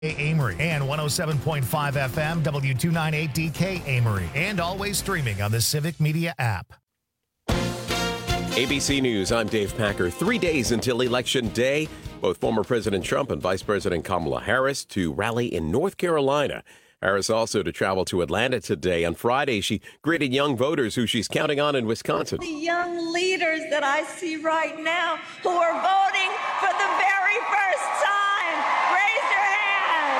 Amory and 107.5 FM W298DK Amory, and always streaming on the Civic Media app. ABC News, I'm Dave Packer. 3 days until Election Day, both former President Trump and Vice President Kamala Harris to rally in North Carolina. Harris also to travel to Atlanta today. On Friday, she greeted young voters who she's counting on in Wisconsin. The young leaders that I see right now who are voting for the very first time. Raise your hand.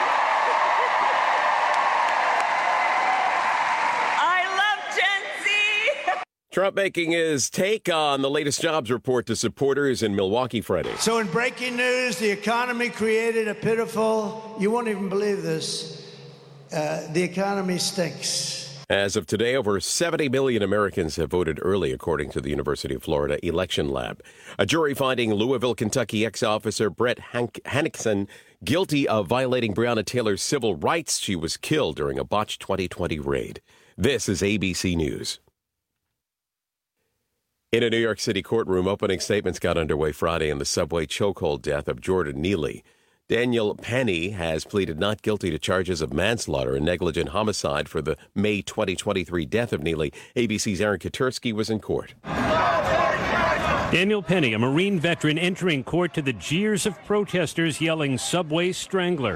I love Gen Z. Trump making his take on the latest jobs report to supporters in Milwaukee Friday. So in breaking news, the economy created a pitiful, you won't even believe this, the economy stinks. As of today, over 70 million Americans have voted early, according to the University of Florida Election Lab. A jury finding Louisville, Kentucky ex-officer Brett Hannickson guilty of violating Breonna Taylor's civil rights. She was killed during a botched 2020 raid. This is ABC News. In a New York City courtroom, opening statements got underway Friday in the subway chokehold death of Jordan Neely. Daniel Penny has pleaded not guilty to charges of manslaughter and negligent homicide for the May 2023 death of Neely. ABC's Aaron Katersky was in court. Daniel Penny, a Marine veteran, entering court to the jeers of protesters yelling "Subway Strangler."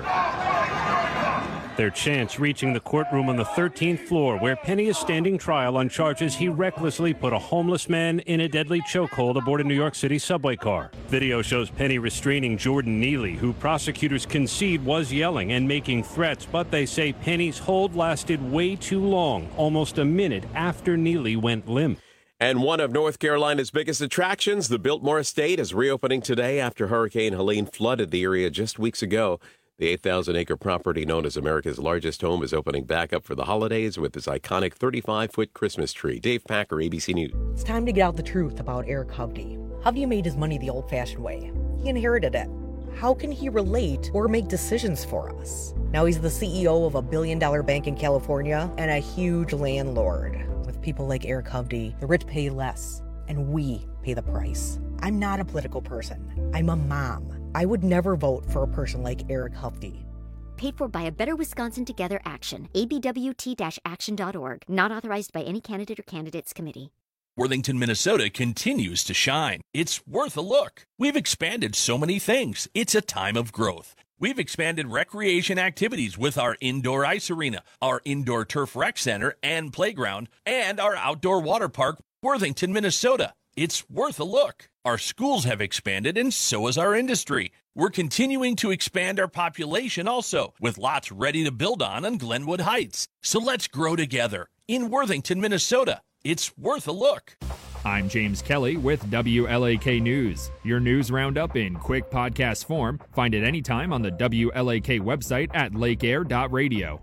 Their chants reaching the courtroom on the 13th floor, where Penny is standing trial on charges he recklessly put a homeless man in a deadly chokehold aboard a New York City subway car. Video shows Penny restraining Jordan Neely, who prosecutors concede was yelling and making threats, but they say Penny's hold lasted way too long, almost a minute after Neely went limp. And one of North Carolina's biggest attractions, the Biltmore Estate, is reopening today after Hurricane Helene flooded the area just weeks ago. The 8,000-acre property known as America's largest home is opening back up for the holidays with this iconic 35-foot Christmas tree. Dave Packer, ABC News. It's time to get out the truth about Eric Hovde. Hovde made his money the old-fashioned way. He inherited it. How can he relate or make decisions for us? Now he's the CEO of a billion-dollar bank in California and a huge landlord. With people like Eric Hovde, the rich pay less, and we pay the price. I'm not a political person. I'm a mom. I would never vote for a person like Eric Hovde. Paid for by a Better Wisconsin Together Action. abwt-action.org. Not authorized by any candidate or candidates committee. Worthington, Minnesota continues to shine. It's worth a look. We've expanded so many things. It's a time of growth. We've expanded recreation activities with our indoor ice arena, our indoor turf rec center and playground, and our outdoor water park, Worthington, Minnesota. It's worth a look. Our schools have expanded, and so has our industry. We're continuing to expand our population also, with lots ready to build on Glenwood Heights. So let's grow together in Worthington, Minnesota. It's worth a look. I'm James Kelly with WLAK News. Your news roundup in quick podcast form. Find it anytime on the WLAK website at lakeair.radio.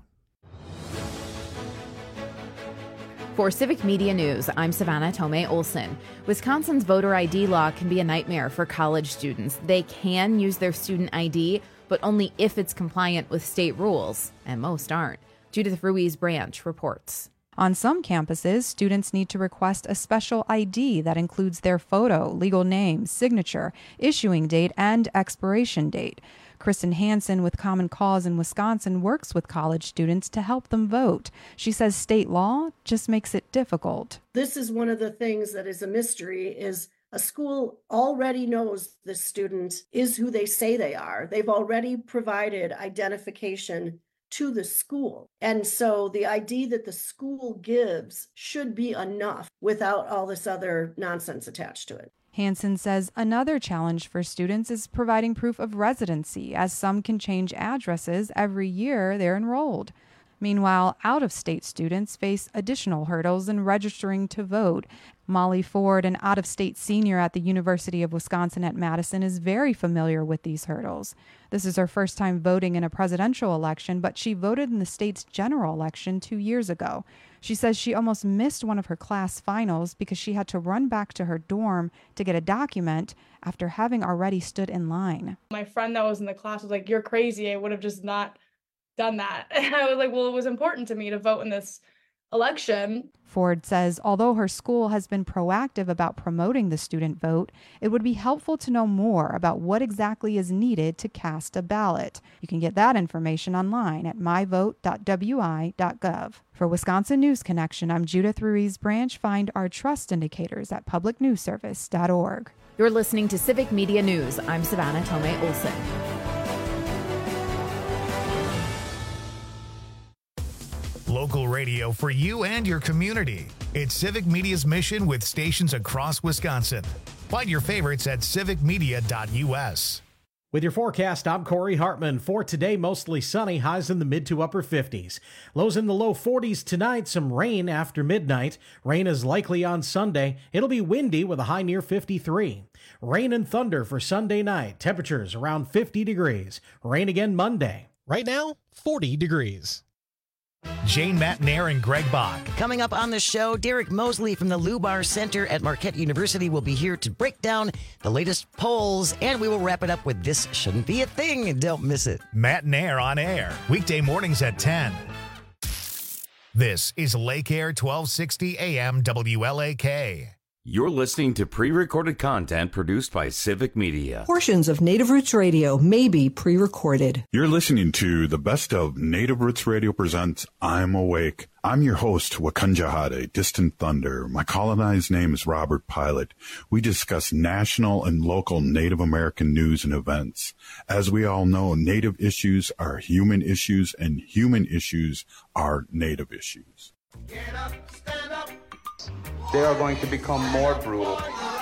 For Civic Media News, I'm Savannah Tomei Olson. Wisconsin's voter ID law can be a nightmare for college students. They can use their student ID, but only if it's compliant with state rules, and most aren't. Judith Ruiz Branch reports. On some campuses, students need to request a special ID that includes their photo, legal name, signature, issuing date, and expiration date. Kristen Hansen with Common Cause in Wisconsin works with college students to help them vote. She says state law just makes it difficult. This is one of the things that is a mystery, is a school already knows the student is who they say they are. They've already provided identification to the school. And so the ID that the school gives should be enough without all this other nonsense attached to it. Hansen says another challenge for students is providing proof of residency, as some can change addresses every year they're enrolled. Meanwhile, out-of-state students face additional hurdles in registering to vote. Molly Ford, an out-of-state senior at the University of Wisconsin at Madison, is very familiar with these hurdles. This is her first time voting in a presidential election, but she voted in the state's general election 2 years ago. She says she almost missed one of her class finals because she had to run back to her dorm to get a document after having already stood in line. My friend that was in the class was like, "You're crazy. I would have just not done that." And I was like, well, it was important to me to vote in this election. Ford says although her school has been proactive about promoting the student vote, it would be helpful to know more about what exactly is needed to cast a ballot. You can get that information online at myvote.wi.gov. For Wisconsin News Connection, I'm Judith Ruiz Branch. Find our trust indicators at publicnewsservice.org. You're listening to Civic Media News. I'm Savannah Tomei Olson. Local radio for you and your community. It's Civic Media's mission with stations across Wisconsin. Find your favorites at civicmedia.us. With your forecast, I'm Corey Hartman. For today, mostly sunny, highs in the mid to upper 50s. Lows in the low 40s tonight, some rain after midnight. Rain is likely on Sunday. It'll be windy with a high near 53. Rain and thunder for Sunday night. Temperatures around 50 degrees. Rain again Monday. Right now, 40 degrees. Jane Matnair and Greg Bach. Coming up on the show, Derek Mosley from the Lubar Center at Marquette University will be here to break down the latest polls, and we will wrap it up with This Shouldn't Be a Thing. Don't miss it. Matnair on air, weekday mornings at 10. This is Lake Air 1260 AM WLAK. You're listening to pre-recorded content produced by Civic Media. Portions of Native Roots Radio may be pre-recorded. You're listening to the best of Native Roots Radio presents I'm Awake. I'm your host, Wakunjahade, Distant Thunder. My colonized name is Robert Pilot. We discuss national and local Native American news and events. As we all know, Native issues are human issues, and human issues are Native issues. Get up, stand up. They are going to become more brutal.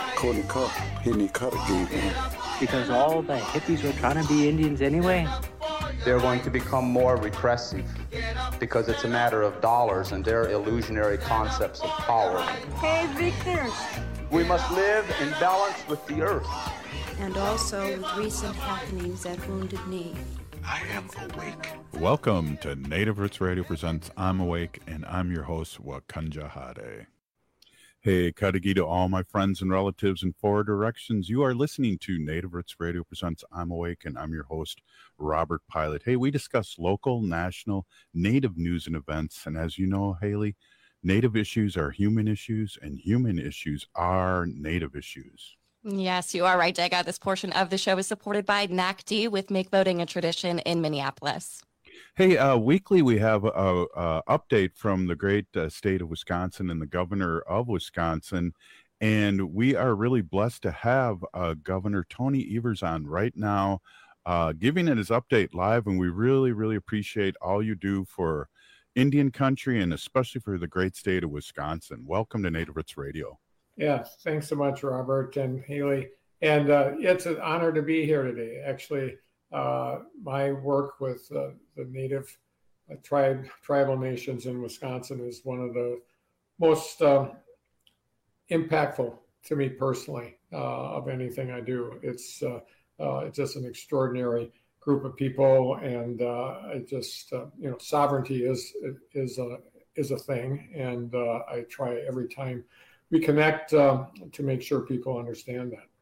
Because all the hippies were trying to be Indians anyway. They're going to become more repressive because it's a matter of dollars and their illusionary concepts of power. Hey, Victor. We must live in balance with the earth. And also with recent happenings at Wounded Knee. I am awake. Welcome to Native Roots Radio presents I'm Awake, and I'm your host, Wakunjahade. Hey, Kadagi to all my friends and relatives in four directions. You are listening to Native Roots Radio presents I'm Awake, and I'm your host, Robert Pilot. Hey, we discuss local, national, Native news and events. And as you know, Haley, Native issues are human issues, and human issues are Native issues. Yes, you are right, Jagga. This portion of the show is supported by NACD with Make Voting a Tradition in Minneapolis. Hey, weekly we have a update from the great state of Wisconsin and the governor of Wisconsin, and we are really blessed to have Governor Tony Evers on right now, giving it his update live, and we really, really appreciate all you do for Indian country and especially for the great state of Wisconsin. Welcome to Native Roots Radio. Yeah, thanks so much, Robert and Haley, and it's an honor to be here today. Actually, my work with the Native tribal nations in Wisconsin is one of the most impactful to me personally of anything I do. It's just an extraordinary group of people, and I just sovereignty is a thing, and I try every time we connect to make sure people understand that.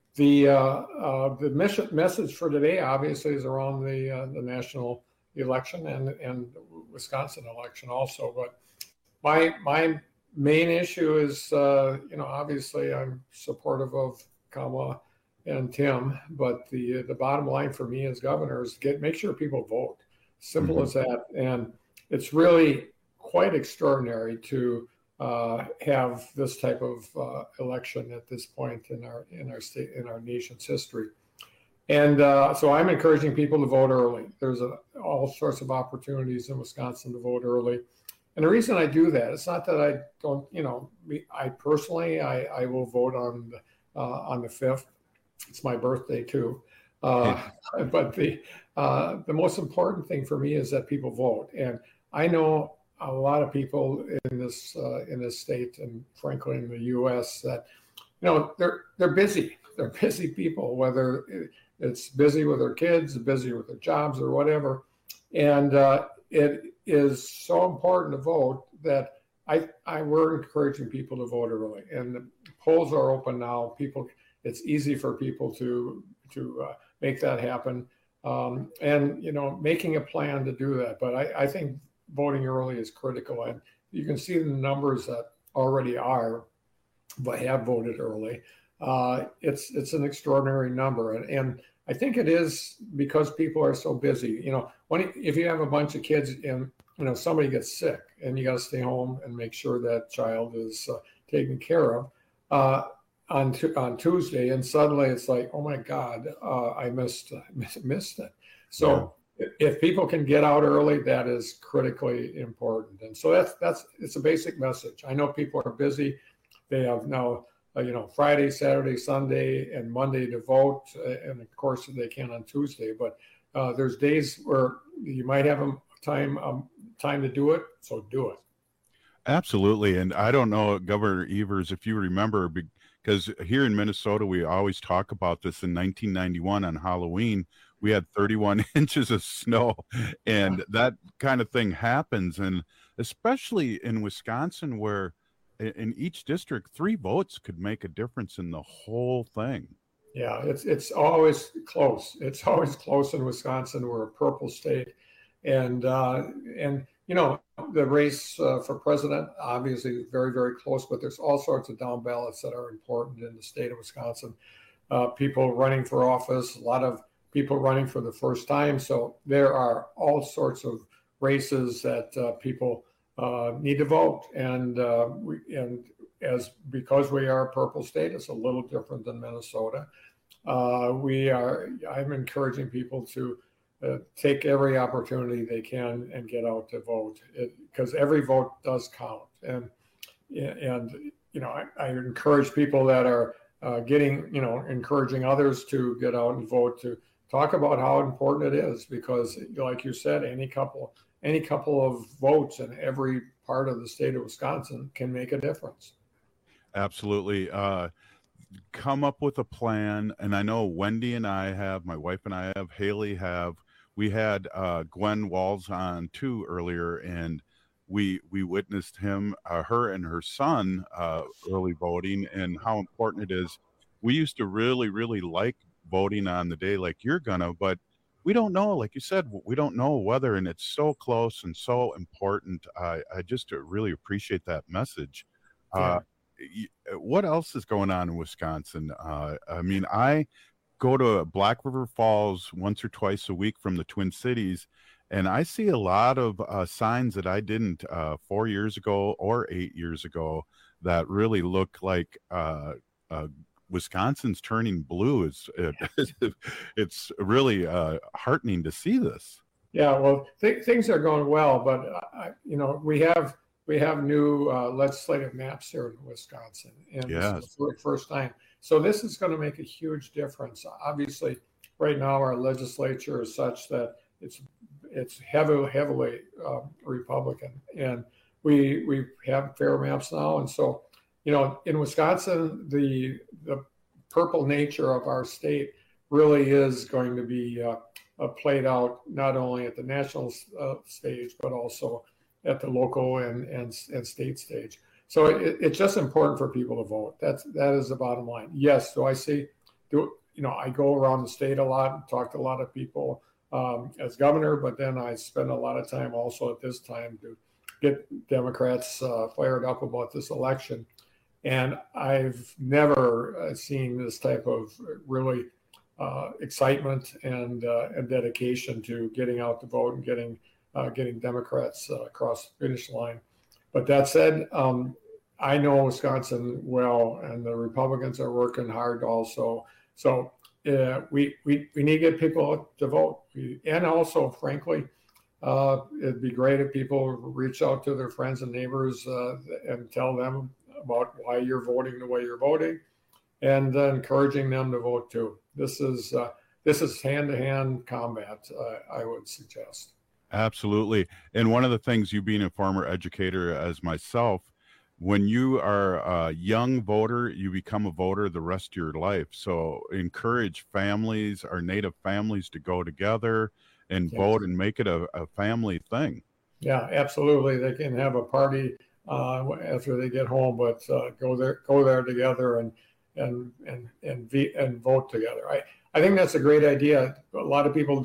The message for today obviously is around the national election and Wisconsin election also. But my main issue is obviously I'm supportive of Kamala and Tim, but the bottom line for me as governor is make sure people vote. Simple as that, and it's really quite extraordinary to have this type of election at this point in our state, in our nation's history. And so I'm encouraging people to vote early. There's all sorts of opportunities in Wisconsin to vote early. And the reason I do that, it's not that I don't, I personally, I will vote on the 5th. It's my birthday too. But the most important thing for me is that people vote. And I know a lot of people in this state and frankly in the U.S. that, they're busy. They're busy people, whether it's busy with their kids, busy with their jobs or whatever. And it is so important to vote that we're encouraging people to vote early. And the polls are open now. It's easy for people to make that happen. And, making a plan to do that. But I think voting early is critical. And you can see the numbers that already are, but have voted early. It's an extraordinary number, and I think it is because people are so busy. If you have a bunch of kids and somebody gets sick and you got to stay home and make sure that child is taken care of on Tuesday, and suddenly it's like, oh my God, I missed it. So if people can get out early, that is critically important. And so it's a basic message. I know people are busy. They have now Friday, Saturday, Sunday, and Monday to vote, and of course they can on Tuesday. But there's days where you might have time to do it, so do it. Absolutely. And I don't know, Governor Evers, if you remember, because here in Minnesota, we always talk about this. In 1991 on Halloween, we had 31 inches of snow, and that kind of thing happens. And especially in Wisconsin, where in each district, 3 votes could make a difference in the whole thing. Yeah, it's always close. It's always close in Wisconsin. We're a purple state, and the race for president obviously is very, very close. But there's all sorts of down ballots that are important in the state of Wisconsin. People running for office, a lot of people running for the first time. So there are all sorts of races that people need to vote, and because we are a purple state, it's a little different than Minnesota. I'm encouraging people to take every opportunity they can and get out to vote, because every vote does count. And I encourage people that are encouraging others to get out and vote, to talk about how important it is, because like you said, any couple of votes in every part of the state of Wisconsin can make a difference. Absolutely. Come up with a plan. And I know Wendy and I have, my wife and I have, Haley have, we had Gwen Walls on too earlier, and we witnessed her and her son early voting, and how important it is. We used to really, really like voting on the day like you're gonna, but we don't know, like you said, we don't know whether, and it's so close and so important. I just really appreciate that message. What else is going on in Wisconsin? I go to Black River Falls once or twice a week from the Twin Cities, and I see a lot of signs that I didn't 4 years ago or 8 years ago that really look like Wisconsin's turning blue. It's really heartening to see this. Yeah, well, things are going well, but we have new legislative maps here in Wisconsin, and this is the first time. So this is going to make a huge difference. Obviously, right now our legislature is such that it's heavily Republican, and we have fair maps now, and so in Wisconsin, the purple nature of our state really is going to be played out not only at the national stage, but also at the local and state stage. So it's just important for people to vote. That is the bottom line. Yes, I go around the state a lot and talk to a lot of people as governor, but then I spend a lot of time also at this time to get Democrats fired up about this election. And I've never seen this type of really excitement and dedication to getting out to vote and getting Democrats across the finish line. But that said, I know Wisconsin well, and the Republicans are working hard also. So we need to get people to vote. And also, frankly, it'd be great if people reach out to their friends and neighbors and tell them about why you're voting the way you're voting, and encouraging them to vote too. This is hand-to-hand combat, I would suggest. Absolutely. And one of the things, you being a former educator as myself, when you are a young voter, you become a voter the rest of your life. So encourage families, our Native families, to go together and vote and make it a family thing. Yeah, absolutely. They can have a party after they get home, but go there together and vote together. I think that's a great idea. A lot of people don't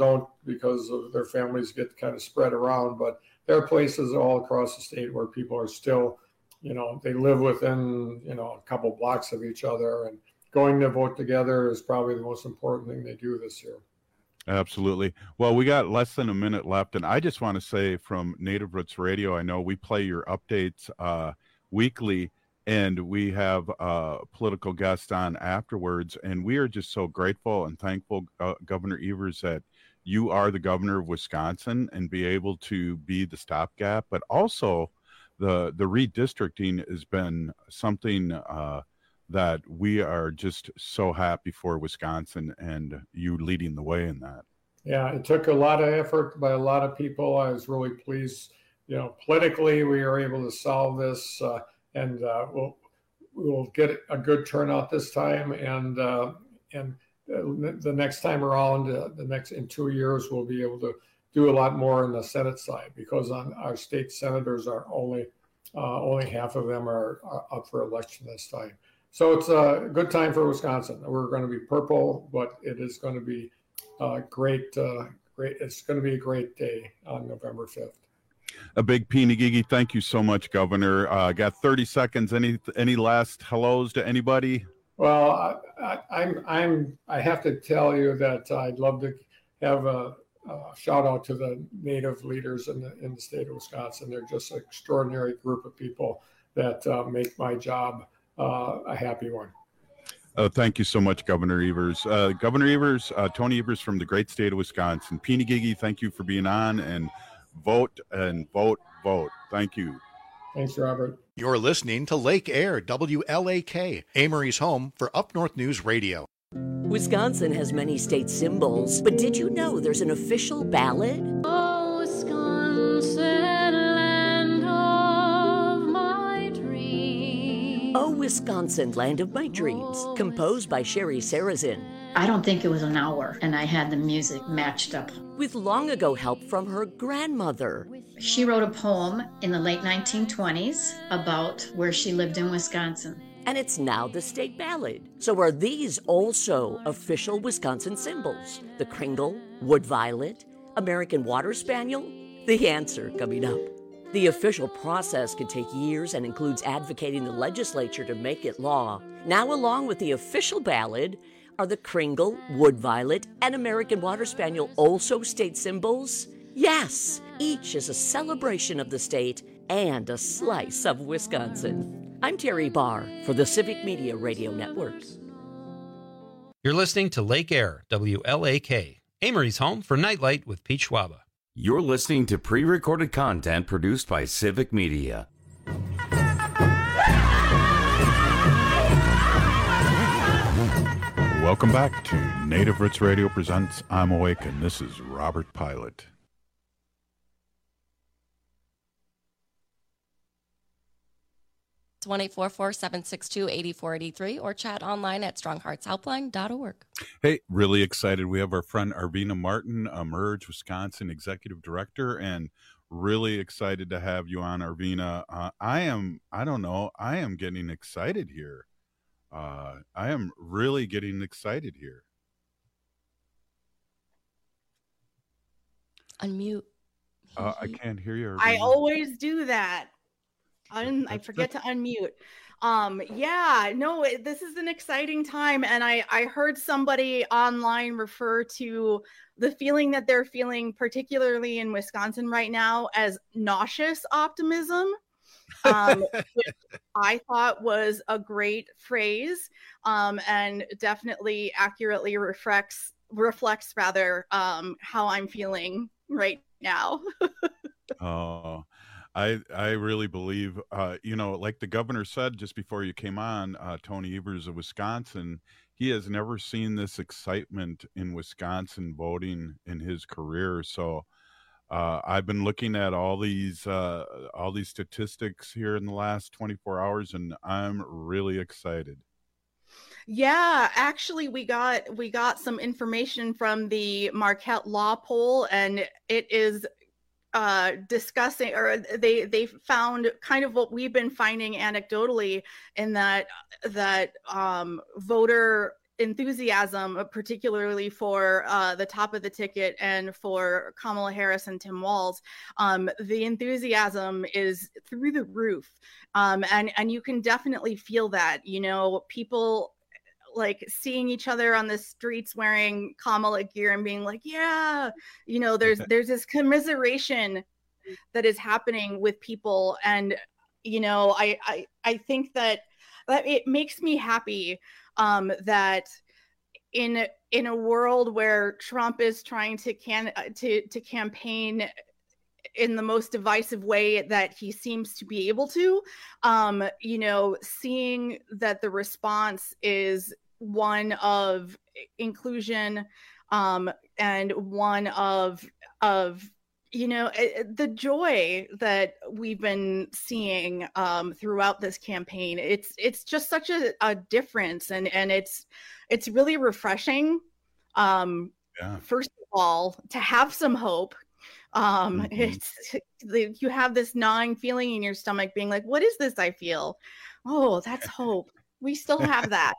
because of their families get kind of spread around. But there are places all across the state where people are still, they live within, a couple blocks of each other, and going to vote together is probably the most important thing they do this year. Absolutely. Well, we got less than a minute left, and I just want to say from Native Roots Radio, I know we play your updates weekly, and we have political guests on afterwards, and we are just so grateful and thankful, Governor Evers, that you are the governor of Wisconsin and be able to be the stopgap, but also the redistricting has been something that we are just so happy for Wisconsin, and you leading the way in that. Yeah, it took a lot of effort by a lot of people. I was really pleased. Politically, we were able to solve this, and we'll get a good turnout this time. And the next time around, in 2 years, we'll be able to do a lot more on the Senate side, because on our state senators are only half of them are up for election this time. So it's a good time for Wisconsin. We're going to be purple, but it is going to be great. It's going to be a great day on November 5th. A big Pinigigi, thank you so much, Governor. Got 30 seconds. Any last hellos to anybody? Well, I have to tell you that I'd love to have a shout out to the Native leaders in the state of Wisconsin. They're just an extraordinary group of people that make my job a happy one. Thank you so much, Governor Evers. Governor Evers, Tony Evers from the great state of Wisconsin. Pinigigi, thank you for being on, and vote and vote, vote. Thank you. Thanks, Robert. You're listening to Lake Air, WLAK, Amory's home for Up North News Radio. Wisconsin has many state symbols, but did you know there's an official ballad? Oh, Wisconsin, land of my dreams. Oh, Wisconsin, land of my dreams, composed by Sherry Sarazin. I don't think it was an hour, and I had the music matched up. With long ago help from her grandmother. She wrote a poem in the late 1920s about where she lived in Wisconsin. And it's now the state ballad. So are these also official Wisconsin symbols? The Kringle, Wood Violet, American Water Spaniel? The answer coming up. The official process can take years and includes advocating the legislature to make it law. Now, along with the official ballad, are the Kringle, Wood Violet, and American Water Spaniel also state symbols? Yes, each is a celebration of the state and a slice of Wisconsin. I'm Terry Barr for the Civic Media Radio Network. You're listening to Lake Air, WLAK, Amory's home for Nightlight with Pete Schwaba. You're listening to pre-recorded content produced by Civic Media. Welcome back to Native Roots Radio presents I'm Awake, and this is Robert Pilot. It's 1-844-762-8483 or chat online at strongheartshelpline.org. Hey, really excited. We have our friend Arvina Martin, Merge Wisconsin Executive Director, and really excited to have you on, Arvina. I am getting excited here. I am really getting excited here. Unmute. I can't hear you, Arvina. I always do that. I forget to unmute. This is an exciting time. And I heard somebody online refer to the feeling that they're feeling, particularly in Wisconsin right now, as nauseous optimism. Which I thought was a great phrase, and definitely accurately reflects how I'm feeling right now. Oh, I really believe, like the governor said just before you came on, Tony Evers of Wisconsin, he has never seen this excitement in Wisconsin voting in his career. So I've been looking at all these statistics here in the last 24 hours, and I'm really excited. Yeah, actually, we got some information from the Marquette Law Poll, and it is discussing, or they found kind of what we've been finding anecdotally, in that voter enthusiasm, particularly for the top of the ticket and for Kamala Harris and Tim Walz. The enthusiasm is through the roof. And you can definitely feel that, people like seeing each other on the streets wearing Kamala gear and being like, yeah, there's this commiseration that is happening with people. And, I think that it makes me happy that in a world where Trump is trying to campaign in the most divisive way that he seems to be able to, seeing that the response is one of inclusion and one of the joy that we've been seeing throughout this campaign. It's just such a difference, and it's really refreshing. First of all, to have some hope. You have this gnawing feeling in your stomach being like, what is this I feel? Oh, that's hope. We still have that.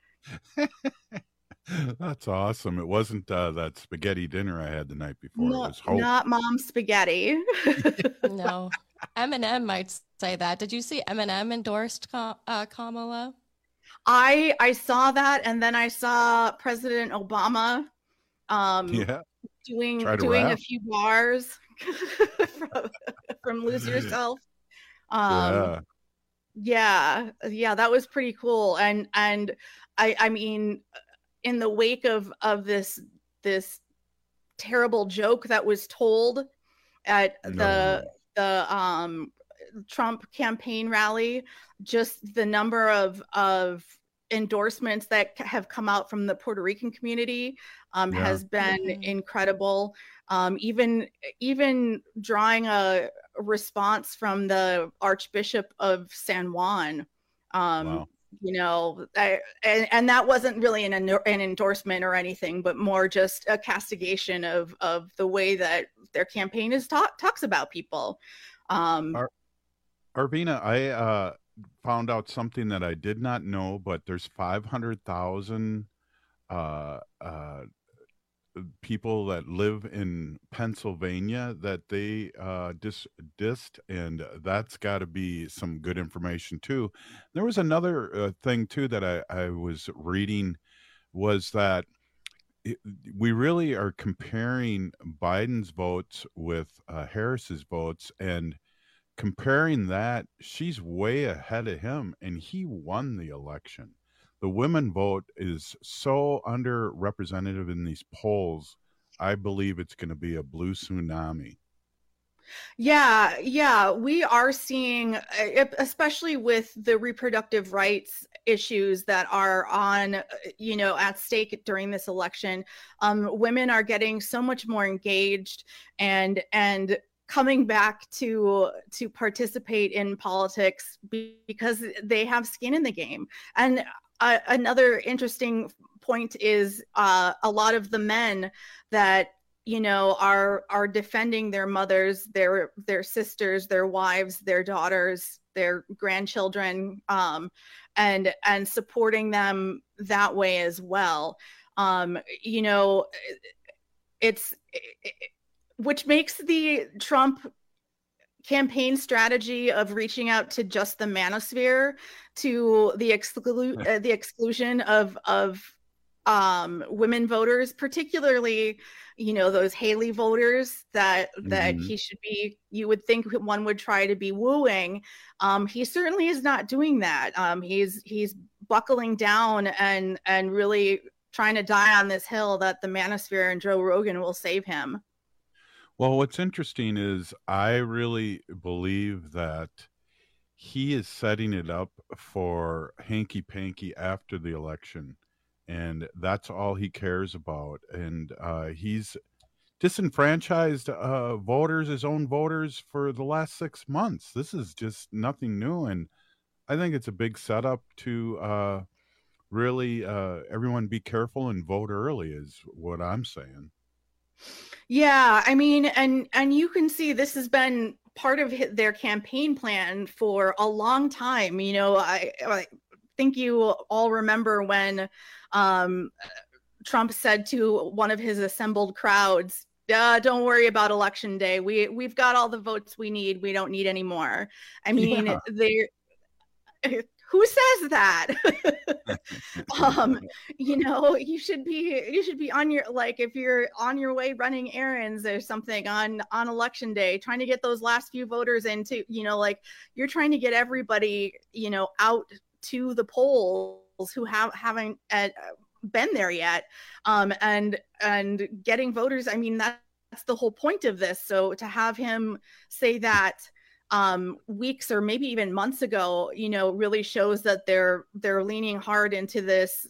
That's awesome. It wasn't that spaghetti dinner I had the night before. No, it was hope. Not mom's spaghetti. No. Eminem might say that. Did you see Eminem endorsed Kamala? I saw that, and then I saw President Obama doing a few bars from Lose Yourself. Yeah, that was pretty cool. And I mean, in the wake of this terrible joke that was told at the Trump campaign rally, just the number of endorsements that have come out from the Puerto Rican community has been incredible. Even drawing a response from the Archbishop of San Juan. Wow. And that wasn't really an endorsement or anything, but more just a castigation of the way that their campaign talks about people. Arvina, I found out something that I did not know, but there's 500,000 people that live in Pennsylvania that they dissed, and that's got to be some good information too. There was another thing too that I was reading, was that we really are comparing Biden's votes with Harris's votes, and comparing that, she's way ahead of him, and he won the election. The women vote is so underrepresented in these polls. I believe it's going to be a blue tsunami. Yeah, we are seeing, especially with the reproductive rights issues that are on, at stake during this election. Women are getting so much more engaged and coming back to participate in politics because they have skin in the game. And another interesting point is a lot of the men that are defending their mothers, their sisters, their wives, their daughters, their grandchildren, and supporting them that way as well. Which makes the Trump campaign strategy of reaching out to just the manosphere to the exclusion of women voters, particularly, those Haley voters that he should be, you would think one would try to be wooing. He certainly is not doing that. He's buckling down and really trying to die on this hill that the manosphere and Joe Rogan will save him. Well, what's interesting is I really believe that he is setting it up for hanky-panky after the election, and that's all he cares about. And he's disenfranchised voters, his own voters, for the last 6 months. This is just nothing new, and I think it's a big setup to really everyone be careful and vote early is what I'm saying. Yeah, I mean, and you can see this has been part of their campaign plan for a long time. think you all remember when Trump said to one of his assembled crowds, don't worry about election day. We've got all the votes we need. We don't need any more. I mean, who says that? You should be on your, like, if you're on your way running errands or something on election day, trying to get those last few voters into, like, you're trying to get everybody, out to the polls who haven't been there yet, and getting voters. I mean, that's the whole point of this. So to have him say that weeks or maybe even months ago, really shows that they're leaning hard into this,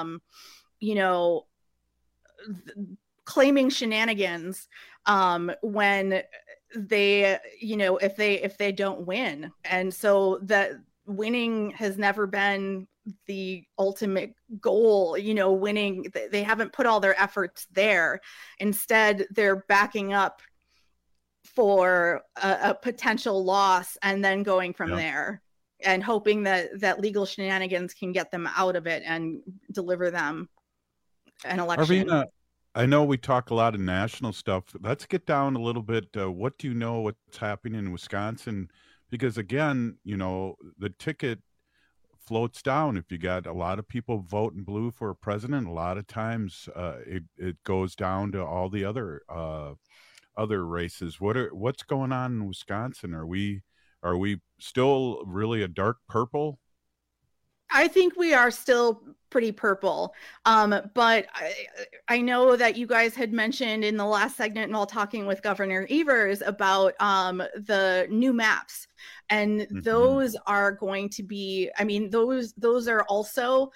claiming shenanigans when they, if they don't win. And so that winning has never been the ultimate goal, winning. They haven't put all their efforts there. Instead, they're backing up for a potential loss and then going from there and hoping that legal shenanigans can get them out of it and deliver them an election. Arvina, I know we talk a lot of national stuff. Let's get down a little bit. What do you know what's happening in Wisconsin? Because again, the ticket floats down. If you got a lot of people voting blue for a president, a lot of times it goes down to all the other races. What's going on in Wisconsin? Are we still really a dark purple? I think we are still pretty purple. But I know that you guys had mentioned in the last segment while talking with Governor Evers about the new maps. And those are going to be, I mean, those are also,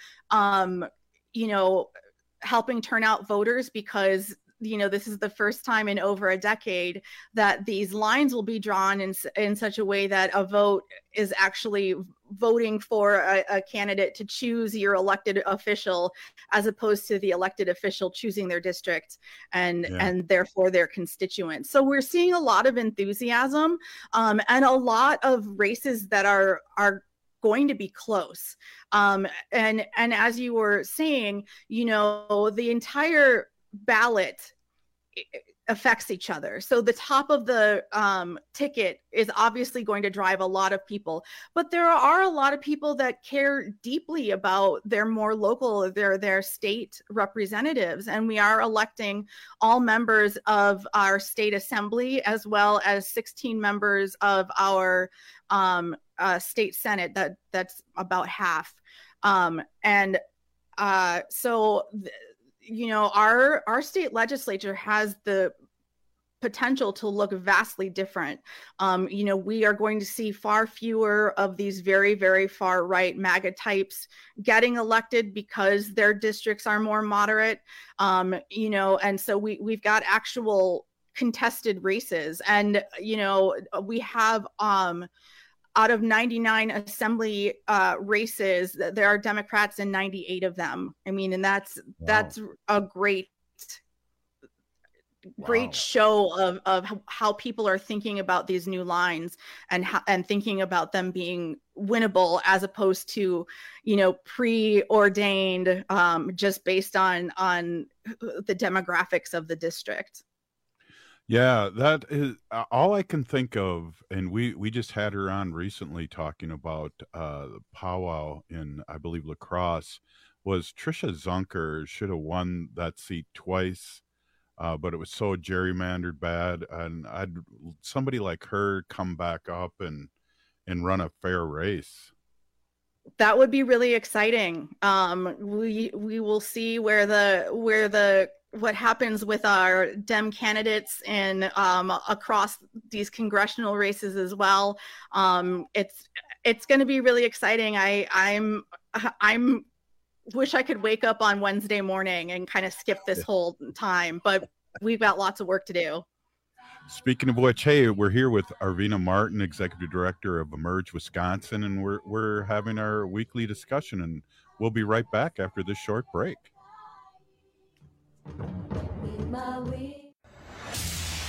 helping turn out voters, because this is the first time in over a decade that these lines will be drawn in such a way that a vote is actually voting for a candidate to choose your elected official, as opposed to the elected official choosing their district and therefore their constituents. So we're seeing a lot of enthusiasm and a lot of races that are going to be close. And as you were saying, the entire ballot affects each other. So the top of the ticket is obviously going to drive a lot of people, but there are a lot of people that care deeply about their more local, their state representatives. And we are electing all members of our state assembly, as well as 16 members of our state senate. That's about half. Our state legislature has the potential to look vastly different. We are going to see far fewer of these very, very far right MAGA types getting elected because their districts are more moderate. And so we've got actual contested races, and we have out of 99 assembly races, there are Democrats in 98 of them. I mean, and that's a great show of how people are thinking about these new lines and thinking about them being winnable, as opposed to, preordained just based on the demographics of the district. Yeah, that is all I can think of. And we just had her on recently talking about the powwow in, I believe, La Crosse, was Tricia Zunker should have won that seat twice, but it was so gerrymandered bad. And somebody like her come back up and run a fair race. That would be really exciting. We will see what happens with our Dem candidates and across these congressional races as well. It's going to be really exciting. I'm wish I could wake up on Wednesday morning and kind of skip this whole time, but we've got lots of work to do. Speaking of which, hey, we're here with Arvina Martin, Executive Director of Emerge Wisconsin, and we're having our weekly discussion, and we'll be right back after this short break.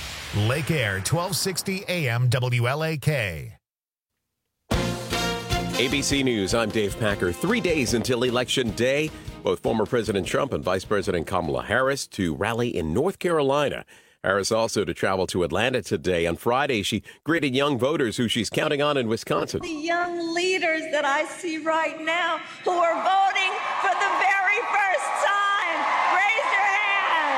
Lake Air, 1260 AM WLAK. ABC News, I'm Dave Packer. 3 days until Election Day, both former President Trump and Vice President Kamala Harris to rally in North Carolina. Harris also to travel to Atlanta today. On Friday, she greeted young voters who she's counting on in Wisconsin. The young leaders that I see right now who are voting for the very first time. Raise your hand.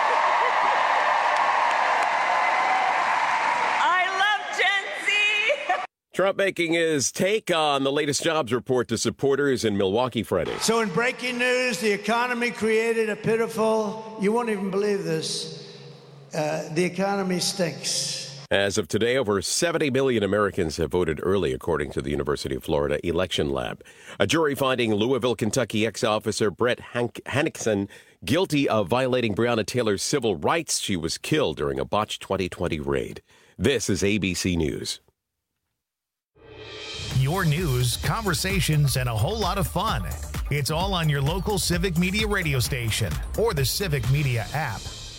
I love Gen Z. Trump making his take on the latest jobs report to supporters in Milwaukee Friday. So in breaking news, the economy created a pitiful, you won't even believe this, the economy stinks. As of today, over 70 million Americans have voted early, according to the University of Florida Election Lab. A jury finding Louisville, Kentucky ex-officer Brett Hannickson guilty of violating Breonna Taylor's civil rights. She was killed during a botched 2020 raid. This is ABC News. Your news, conversations, and a whole lot of fun. It's all on your local Civic Media radio station or the Civic Media app.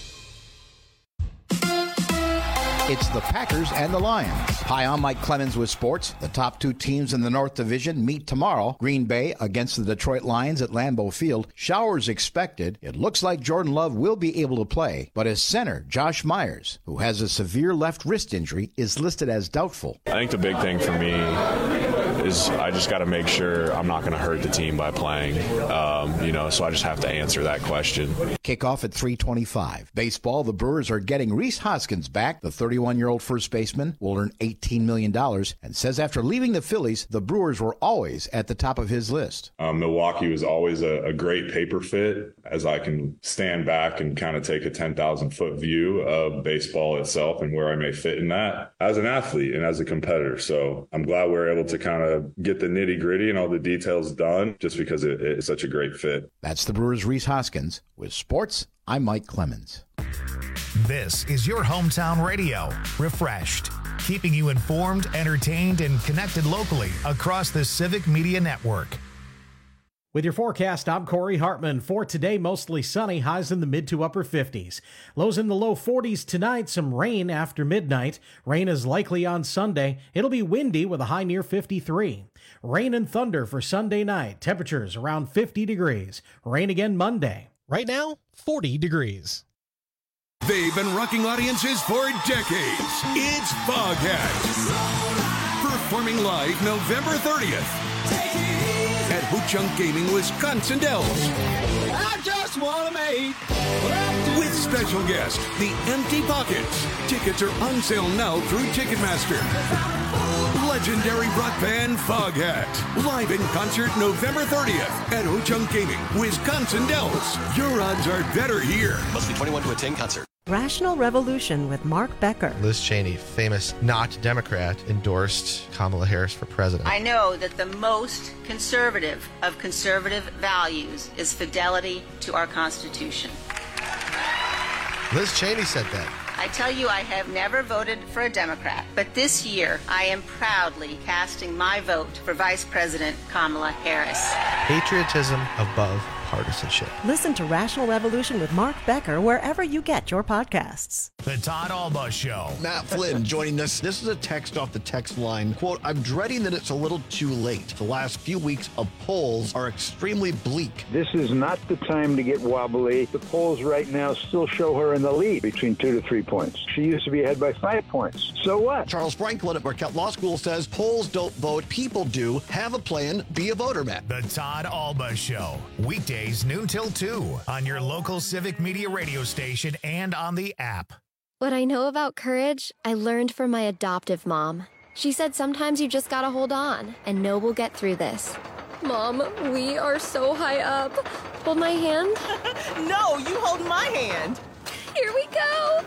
It's the Packers and the Lions. Hi, I'm Mike Clemens with sports. The top two teams in the North Division meet tomorrow. Green Bay against the Detroit Lions at Lambeau Field. Showers expected. It looks like Jordan Love will be able to play, but his center, Josh Myers, who has a severe left wrist injury, is listed as doubtful. I think the big thing for me is I just got to make sure I'm not going to hurt the team by playing, so I just have to answer that question. Kickoff at 3:25. Baseball, the Brewers are getting Rhys Hoskins back. The 31-year-old first baseman will earn $18 million and says after leaving the Phillies, the Brewers were always at the top of his list. Milwaukee was always a great paper fit, as I can stand back and kind of take a 10,000-foot view of baseball itself and where I may fit in that as an athlete and as a competitor. So I'm glad we're able to kind of get the nitty-gritty and all the details done just because it's such a great fit. That's the Brewers' Rhys Hoskins. With sports, I'm Mike Clemens. This is your hometown radio, refreshed, keeping you informed, entertained, and connected locally across the Civic Media Network. With your forecast, I'm Corey Hartman. For today, mostly sunny, highs in the mid to upper 50s. Lows in the low 40s tonight, some rain after midnight. Rain is likely on Sunday. It'll be windy with a high near 53. Rain and thunder for Sunday night. Temperatures around 50 degrees. Rain again Monday. Right now, 40 degrees. They've been rocking audiences for decades. It's Foghat. Performing live November 30th. At Ho-Chunk Gaming, Wisconsin Dells. I just want to make with special guest, The Empty Pockets. Tickets are on sale now through Ticketmaster. Legendary rock band Foghat. Live in concert November 30th at Ho-Chunk Gaming, Wisconsin Dells. Your odds are better here. Must be 21 to attend concert. Rational Revolution with Mark Becker. Liz Cheney, famous not Democrat, endorsed Kamala Harris for president. I know that the most conservative of conservative values is fidelity to our Constitution. Liz Cheney said that. I tell you, I have never voted for a Democrat, but this year I am proudly casting my vote for Vice President Kamala Harris. Patriotism above partisanship. Listen to Rational Revolution with Mark Becker wherever you get your podcasts. The Todd Alba Show. Matt Flynn joining us. This is a text off the text line. Quote, I'm dreading that it's a little too late. The last few weeks of polls are extremely bleak. This is not the time to get wobbly. The polls right now still show her in the lead between 2 to 3 points. She used to be ahead by 5 points. So what? Charles Franklin at Marquette Law School says polls don't vote, people do. Have a plan, be a voter, Matt. The Todd Alba Show. Weekdays noon till 2 on your local Civic Media radio station and on the app. What I know about courage, I learned from my adoptive mom. She said sometimes you just gotta hold on and know we'll get through this. Mom, we are so high up. Hold my hand. No, you hold my hand. Here we go.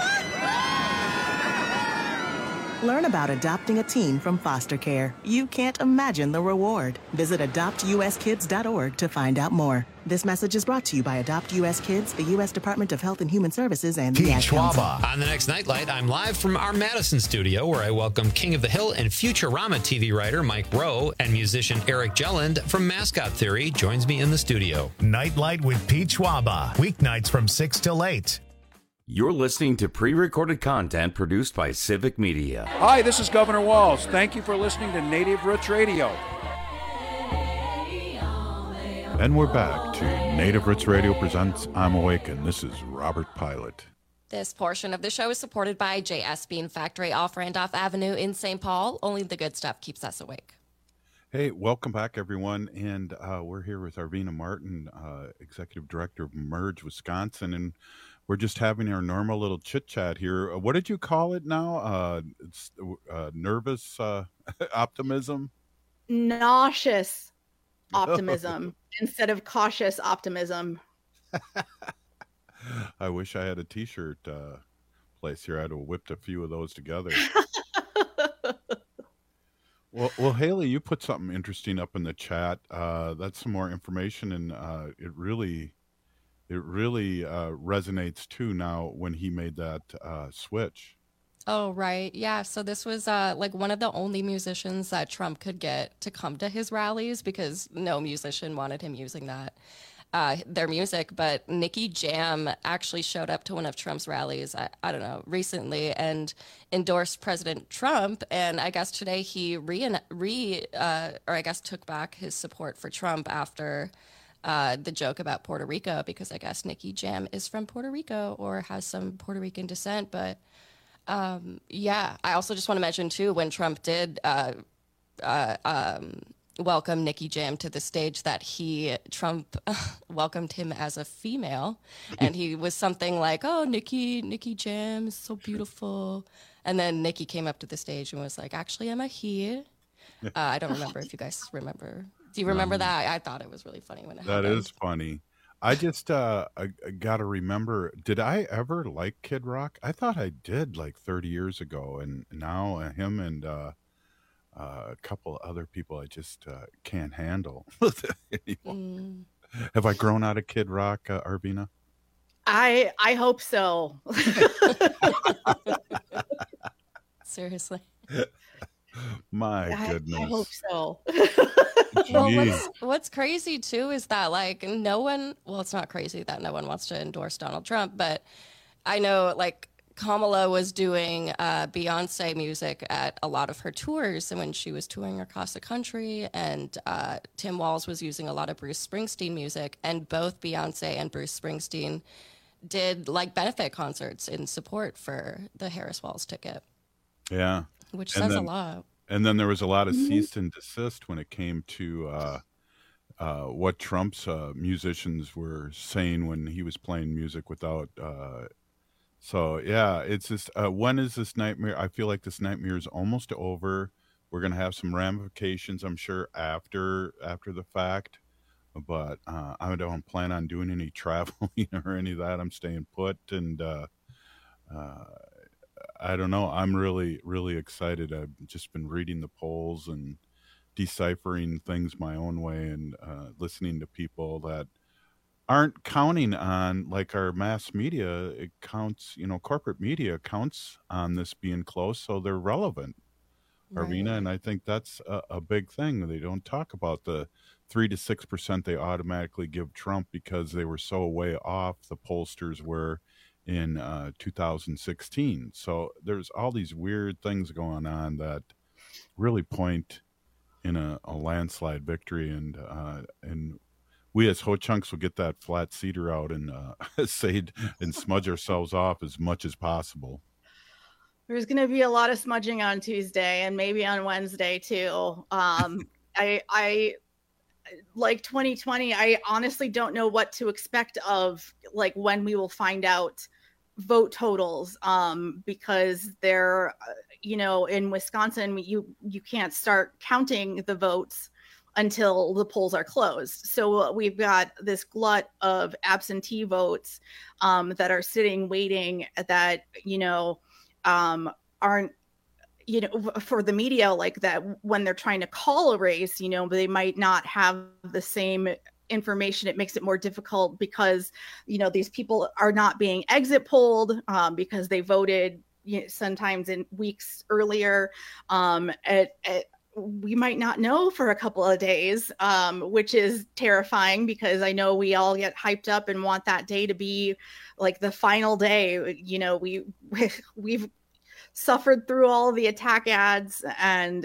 Learn about adopting a teen from foster care. You can't imagine the reward. Visit adoptuskids.org to find out more. This message is brought to you by Adopt U.S. Kids, the U.S. Department of Health and Human Services, and the Ad Council. On the next Nightlight, I'm live from our Madison studio, where I welcome King of the Hill and Futurama TV writer Mike Rowe and musician Eric Jelland from Mascot Theory joins me in the studio. Nightlight with Pete Schwaba, weeknights from 6 till 8. You're listening to pre-recorded content produced by Civic Media. Hi, this is Governor Walz. Thank you for listening to Native Roots Radio. And we're back to Native Roots Radio presents I'm Awake, and this is Robert Pilot. This portion of the show is supported by J.S. Bean Factory off Randolph Avenue in St. Paul. Only the good stuff keeps us awake. Hey, welcome back, everyone. And we're here with Arvina Martin, Executive Director of Merge, Wisconsin. And we're just having our normal little chit-chat here. What did you call it now? It's nervous optimism? Nauseous optimism instead of cautious optimism. I wish I had a T-shirt place here. I'd have whipped a few of those together. Well, Haley, you put something interesting up in the chat. That's some more information, and it really resonates too now when he made that switch. Oh, right. Yeah. So this was like one of the only musicians that Trump could get to come to his rallies because no musician wanted him using their music. But Nicky Jam actually showed up to one of Trump's rallies, I don't know, recently and endorsed President Trump. And I guess today he took back his support for Trump after the joke about Puerto Rico, because I guess Nicky Jam is from Puerto Rico or has some Puerto Rican descent. But yeah, I also just want to mention too, when Trump did welcome Nicky Jam to the stage, that Trump welcomed him as a female, and he was something like, "Oh, Nicky Jam is so beautiful," and then Nicky came up to the stage and was like, "Actually, I'm a he." I don't remember if you guys remember. Do you remember that? I thought it was really funny when it happened. That is funny. I just I got to remember, did I ever like Kid Rock? I thought I did like 30 years ago, and now him and a couple other people I just can't handle anymore. Have I grown out of Kid Rock, Arvina? I hope so. Seriously. My goodness. I hope so. Well, what's crazy too is that like it's not crazy that no one wants to endorse Donald Trump, but I know like Kamala was doing Beyonce music at a lot of her tours, and when she was touring across the country, and Tim Walz was using a lot of Bruce Springsteen music, and both Beyonce and Bruce Springsteen did like benefit concerts in support for the Harris Walz ticket. Yeah. Which says a lot. And then there was a lot of cease and desist when it came to what Trump's musicians were saying when he was playing music without. So, yeah, it's just, when is this nightmare? I feel like this nightmare is almost over. We're going to have some ramifications, I'm sure, after the fact. But I don't plan on doing any traveling or any of that. I'm staying put. And I don't know. I'm really, really excited. I've just been reading the polls and deciphering things my own way, and listening to people that aren't counting on, like our mass media. It counts, corporate media counts on this being close, so they're relevant, right. Arvina. And I think that's a big thing. They don't talk about the 3 to 6% they automatically give Trump because they were so way off, the pollsters were, in 2016. So there's all these weird things going on that really point in a landslide victory, and we as Ho-Chunks will get that flat cedar out and and smudge ourselves off as much as possible. There's going to be a lot of smudging on Tuesday and maybe on Wednesday too. I like 2020. I honestly don't know what to expect of like when we will find out vote totals, because they're, in Wisconsin, you can't start counting the votes until the polls are closed. So we've got this glut of absentee votes that are sitting waiting, that aren't, for the media, like that when they're trying to call a race, they might not have the same information. It makes it more difficult because these people are not being exit polled because they voted sometimes in weeks earlier. We might not know for a couple of days, which is terrifying, because I know we all get hyped up and want that day to be like the final day. We've suffered through all the attack ads and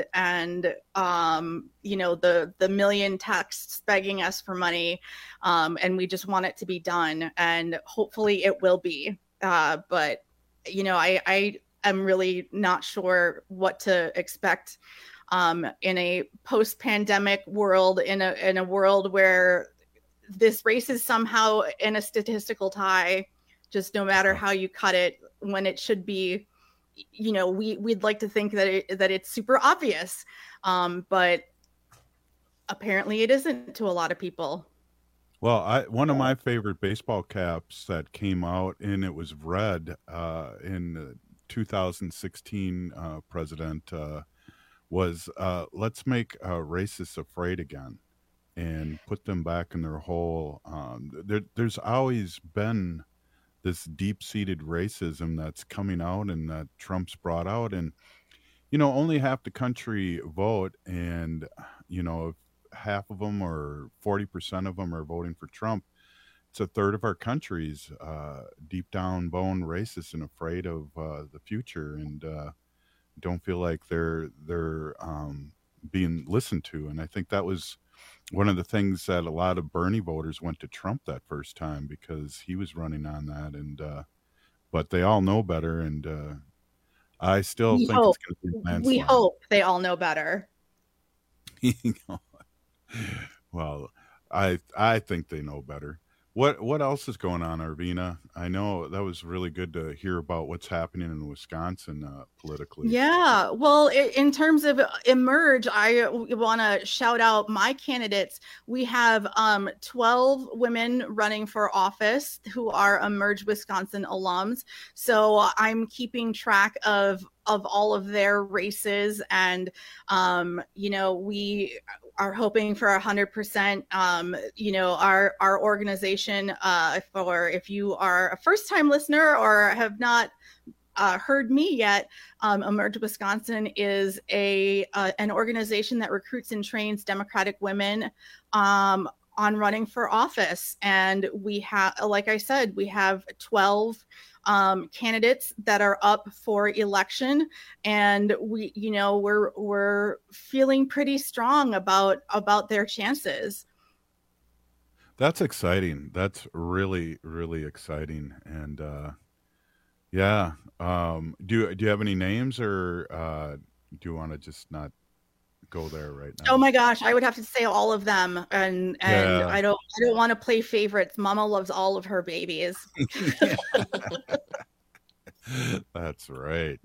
the million texts begging us for money, and we just want it to be done, and hopefully it will be. But I am really not sure what to expect in a post-pandemic world, in a world where this race is somehow in a statistical tie, just no matter how you cut it, when it should be, we'd like to think that it's super obvious. But apparently it isn't to a lot of people. Well, one of my favorite baseball caps that came out, and it was red in the 2016 president, was let's make racists afraid again and put them back in their hole. There's always been this deep-seated racism that's coming out and that Trump's brought out. And, only half the country vote, and, if half of them or 40% of them are voting for Trump, it's a third of our country's deep down bone racist and afraid of the future, and don't feel like they're being listened to. And I think that was one of the things that a lot of Bernie voters went to Trump that first time, because he was running on that. And but they all know better, and I still think it's going to be a landslide. We hope they all know better. Well, I think they know better. What else is going on, Arvina? I know that was really good to hear about what's happening in Wisconsin politically. Yeah, well, in terms of Emerge, I want to shout out my candidates. We have 12 women running for office who are Emerge Wisconsin alums. So I'm keeping track of all of their races, and we are hoping for 100%. Our organization, for if you are a first-time listener or have not heard me yet, Emerge Wisconsin is an organization that recruits and trains Democratic women on running for office. And we have, like I said, we have 12 candidates that are up for election, and we're feeling pretty strong about their chances. That's exciting. That's really, really exciting. And yeah, do you have any names, or do you want to just not go there right now? Oh my gosh, I would have to say all of them, and yeah. I don't want to play favorites. Mama loves all of her babies. That's right.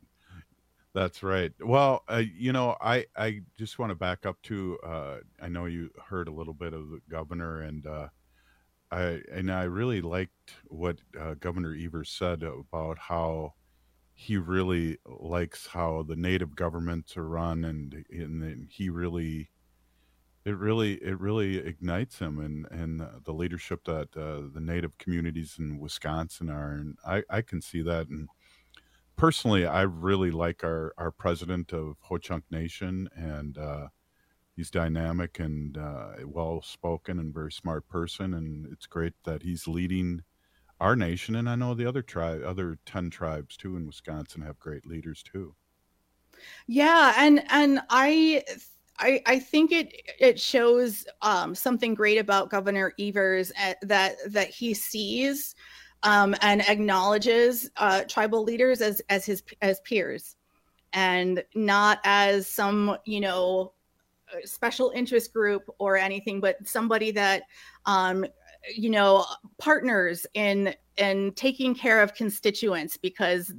Well, I just want to back up to I know you heard a little bit of the governor, and I really liked what Governor Evers said about how he really likes how the native governments are run, and he really, it really ignites him, and the leadership that the native communities in Wisconsin are. And I can see that. And personally, I really like our president of Ho-Chunk Nation, and he's dynamic and well-spoken and very smart person. And it's great that he's leading our nation, and I know the other 10 tribes too in Wisconsin have great leaders too. Yeah, and I think it shows something great about Governor Evers, that he sees and acknowledges tribal leaders as peers, and not as some special interest group or anything, but somebody that partners in taking care of constituents, because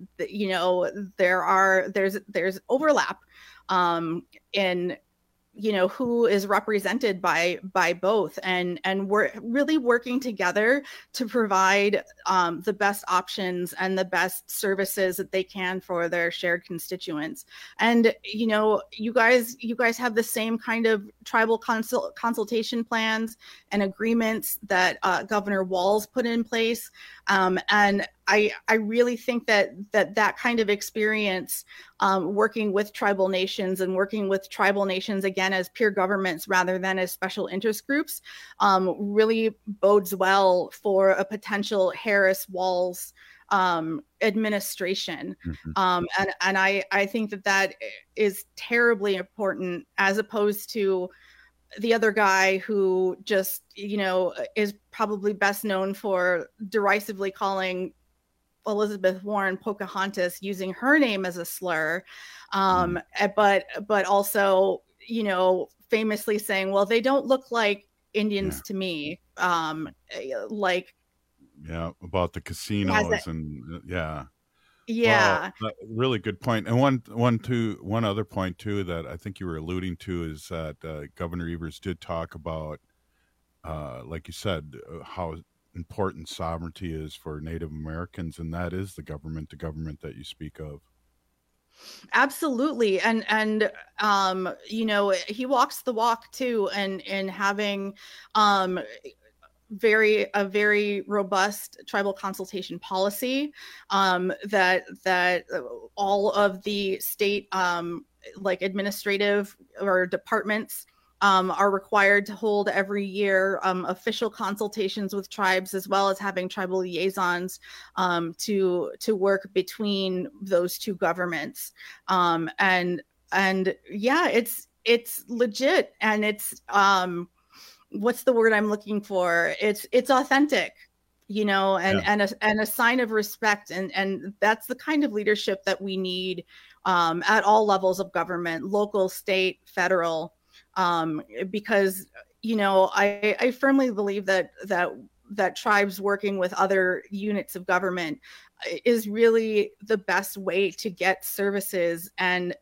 there's overlap in who is represented by both, and we're really working together to provide the best options and the best services that they can for their shared constituents. And you guys have the same kind of tribal consultation plans and agreements that Governor Walz put in place, and I really think that kind of experience, working with tribal nations and working with tribal nations again as peer governments rather than as special interest groups, really bodes well for a potential Harris-Walz administration. And I think that is terribly important, as opposed to the other guy who just, is probably best known for derisively calling Elizabeth Warren Pocahontas, using her name as a slur, but also, famously saying, well, they don't look like Indians to me. About the casinos Yeah. Well, really good point. And one other point too that I think you were alluding to is that Governor Evers did talk about, like you said, how important sovereignty is for Native Americans, and that is the government that you speak of. Absolutely. And he walks the walk too, and having a very robust tribal consultation policy, that all of the state administrative or departments are required to hold every year official consultations with tribes, as well as having tribal liaisons to work between those two governments. And yeah, it's legit, and it's what's the word I'm looking for? It's authentic, and a sign of respect, and that's the kind of leadership that we need at all levels of government, local, state, federal. Because I firmly believe that tribes working with other units of government is really the best way to get services and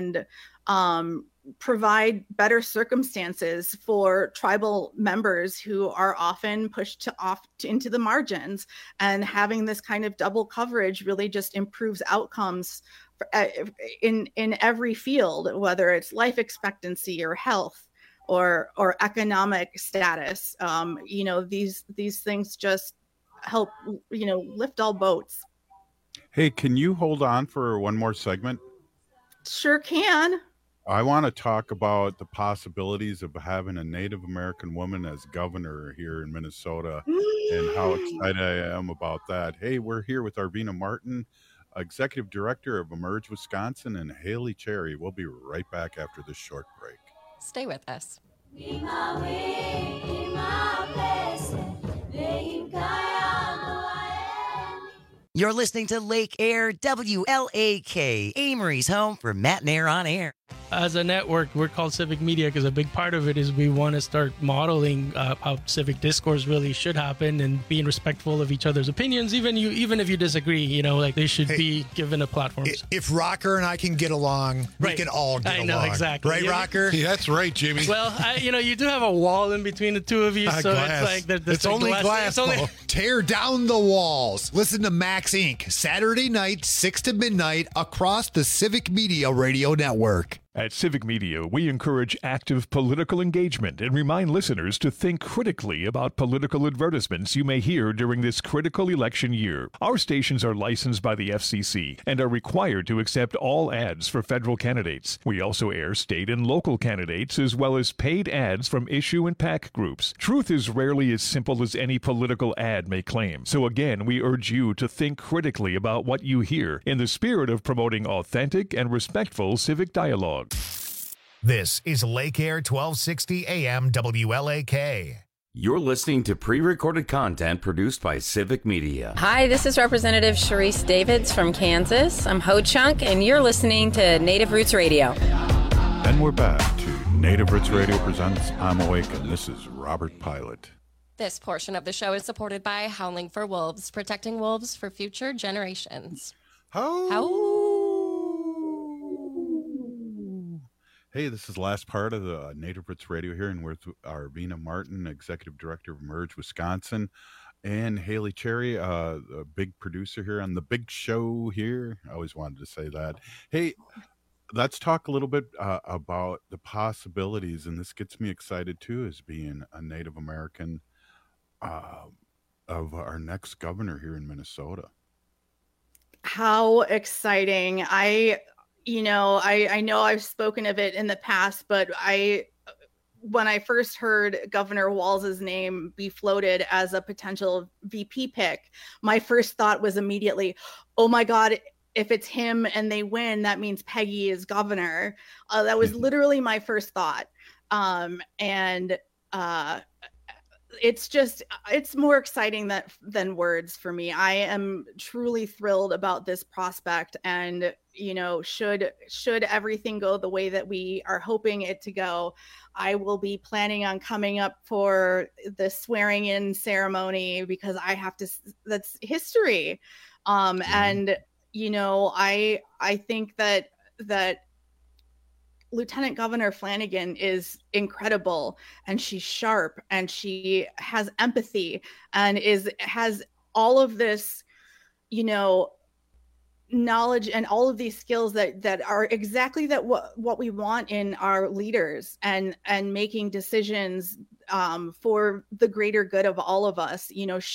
provide better circumstances for tribal members who are often pushed into the margins. And having this kind of double coverage really just improves outcomes in every field, whether it's life expectancy or health or economic status. These things just help, lift all boats. Hey, can you hold on for one more segment? Sure can. I want to talk about the possibilities of having a Native American woman as governor here in Minnesota and how excited I am about that. Hey, we're here with Arvina Martin, Executive Director of Emerge Wisconsin, and Haley Cherry. We'll be right back after this short break. Stay with us. You're listening to Lake Air WLAK, Amory's home for Matt and Air on Air. As a network, we're called Civic Media because a big part of it is we want to start modeling how civic discourse really should happen and being respectful of each other's opinions, even if you disagree. They should be given a platform. If Rocker and I can get along, we can all get along. I know, exactly. Right, Rocker? Yeah, that's right, Jimmy. Well, you do have a wall in between the two of you, so glass. It's like it's only glass. Tear down the walls. Listen to Max Inc. Saturday night, 6 to midnight, across the Civic Media Radio Network. At Civic Media, we encourage active political engagement and remind listeners to think critically about political advertisements you may hear during this critical election year. Our stations are licensed by the FCC and are required to accept all ads for federal candidates. We also air state and local candidates as well as paid ads from issue and PAC groups. Truth is rarely as simple as any political ad may claim. So again, we urge you to think critically about what you hear in the spirit of promoting authentic and respectful civic dialogue. This is Lake Air 1260 AM WLAK. You're listening to pre-recorded content produced by Civic Media. Hi, this is Representative Sharice Davids from Kansas. I'm Ho Chunk, and you're listening to Native Roots Radio. And we're back to Native Roots Radio presents I'm Awake, and this is Robert Pilot. This portion of the show is supported by Howling for Wolves, protecting wolves for future generations. Hey, this is the last part of the Native Roots Radio here, and we're with Arvina Martin, Executive Director of Emerge Wisconsin, and Haley Cherry, a big producer here on the big show here. I always wanted to say that. Hey, let's talk a little bit about the possibilities, and this gets me excited too, as being a Native American, of our next governor here in Minnesota. How exciting. I know I've spoken of it in the past, but when I first heard Governor Walz's name be floated as a potential VP pick, my first thought was immediately, oh my God, if it's him and they win, that means Peggy is governor. That was literally my first thought. It's more exciting than words for me. I am truly thrilled about this prospect, and should everything go the way that we are hoping it to go, I will be planning on coming up for the swearing in ceremony because I have to. That's history, and I think that Lieutenant Governor Flanagan is incredible, and she's sharp, and she has empathy, and has all of this, knowledge and all of these skills that are exactly what we want in our leaders, and making decisions for the greater good of all of us.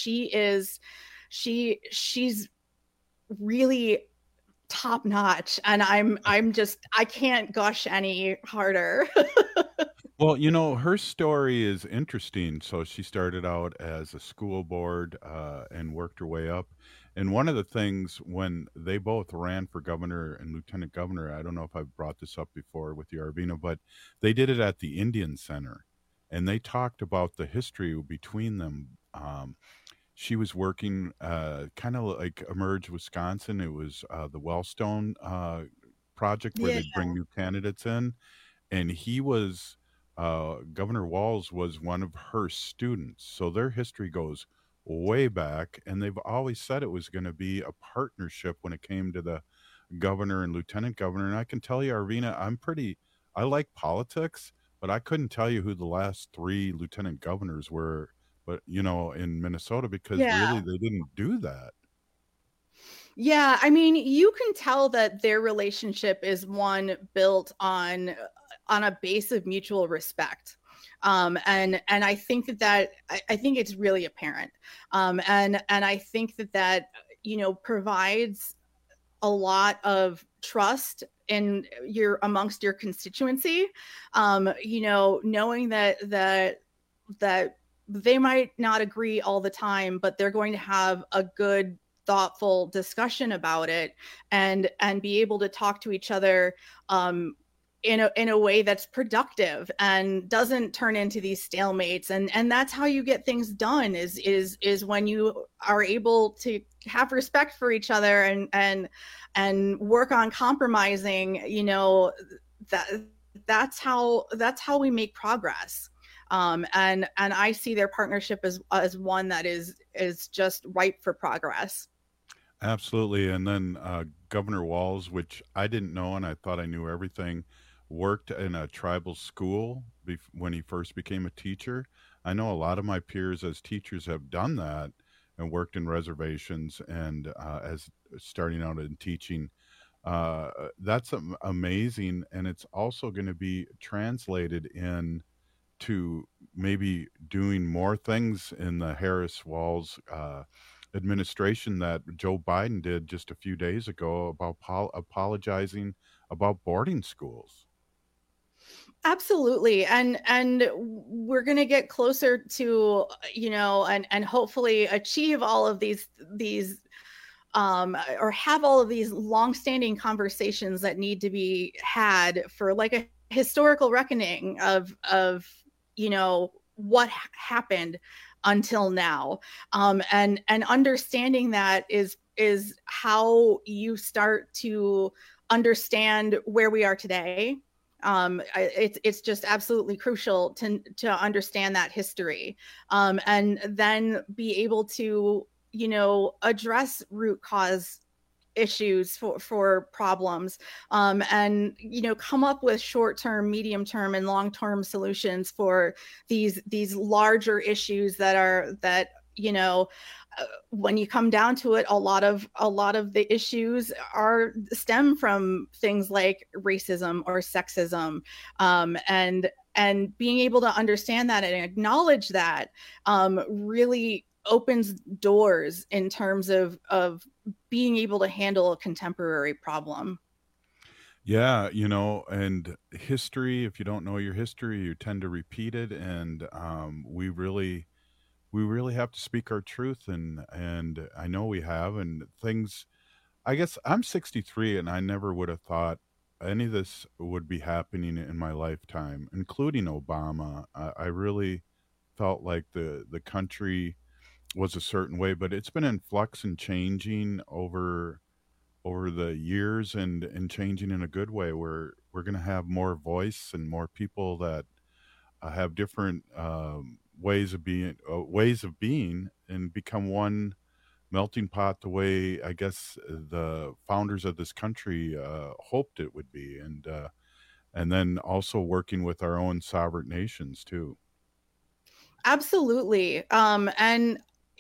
She's really top notch, and I can't gush any harder. Well, her story is interesting. So she started out as a school board and worked her way up. And one of the things when they both ran for governor and lieutenant governor, I don't know if I've brought this up before with you, Arvina, but they did it at the Indian Center, and they talked about the history between them. She was working kind of like Emerge Wisconsin. It was the Wellstone project where they'd bring new candidates in. And he was, Governor Walz was one of her students. So their history goes way back. And they've always said it was going to be a partnership when it came to the governor and lieutenant governor. And I can tell you, Arvina, I like politics, but I couldn't tell you who the last 3 lieutenant governors were. But in Minnesota, because really they didn't do that. Yeah, I mean, you can tell that their relationship is one built on a base of mutual respect, and I think that I think it's really apparent, and I think that provides a lot of trust in amongst your constituency, knowing that they might not agree all the time, but they're going to have a good, thoughtful discussion about it, and be able to talk to each other in a way that's productive and doesn't turn into these stalemates. And that's how you get things done is when you are able to have respect for each other and work on compromising. That's how we make progress. And I see their partnership as one that is just ripe for progress. Absolutely. And then Governor Walz, which I didn't know, and I thought I knew everything, worked in a tribal school when he first became a teacher. I know a lot of my peers as teachers have done that and worked in reservations and as starting out in teaching. That's amazing. And it's also going to be translated in to maybe doing more things in the Harris-Walz administration that Joe Biden did just a few days ago about apologizing about boarding schools. Absolutely. And we're going to get closer to, and hopefully achieve all of these or have all of these longstanding conversations that need to be had for like a historical reckoning of what happened until now, and understanding that is how you start to understand where we are today. It's just absolutely crucial to understand that history, and then be able to address root cause issues for problems, and come up with short-term, medium-term, and long-term solutions for these larger issues that when you come down to it, a lot of the issues stem from things like racism or sexism, and being able to understand that and acknowledge that really opens doors in terms of being able to handle a contemporary problem. Yeah, and history, if you don't know your history, you tend to repeat it. And we really have to speak our truth. And I know we have. And things, I guess I'm 63, and I never would have thought any of this would be happening in my lifetime, including Obama. I really felt like the country was a certain way, but it's been in flux and changing over the years, and changing in a good way, where we're going to have more voice and more people that have different ways of being and become one melting pot, the way I guess the founders of this country hoped it would be, and then also working with our own sovereign nations too. Absolutely. And